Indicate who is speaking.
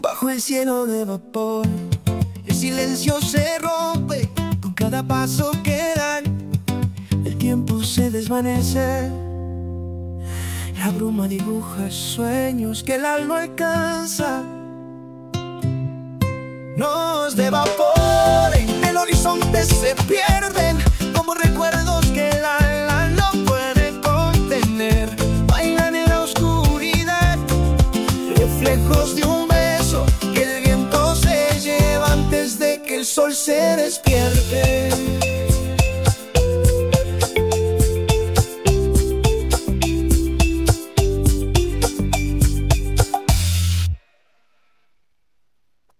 Speaker 1: Bajo el cielo de vapor, el silencio se rompe con cada paso que dan. El tiempo se desvanece, la bruma dibuja sueños que el alma alcanza. Nos de vapor, en el horizonte se pierde